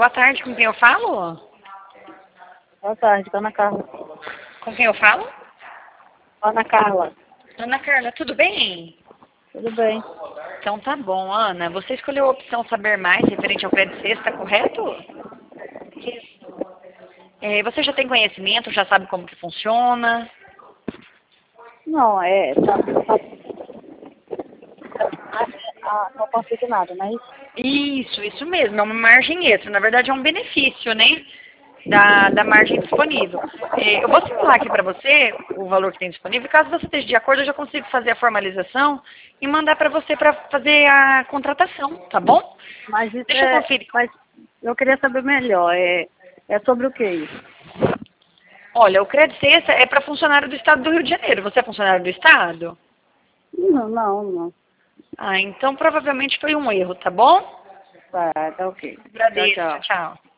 Boa tarde, com quem eu falo? Boa tarde, Ana Carla. Com quem eu falo? Ana Carla. Ana Carla, tudo bem? Tudo bem? Então tá bom, Ana. Você escolheu a opção Saber Mais referente ao crédito sexta, correto? Você já tem conhecimento, já sabe como que funciona? Não, não consigo nada, mas Isso mesmo, é uma margem extra. Na verdade é um benefício, né? Da margem disponível. Eu vou simular aqui para você o valor que tem disponível. Caso você esteja de acordo, eu já consigo fazer a formalização e mandar para você para fazer a contratação, tá bom? mas isso Deixa eu conferir. mas eu queria saber melhor. É sobre o que isso? Olha, o crédito sexta é para funcionário do estado do Rio de Janeiro. Você é funcionário do estado? Não. Ah, então provavelmente foi um erro, tá bom? Tá ok. Tchau, Agradeço. tchau. Tchau, tchau.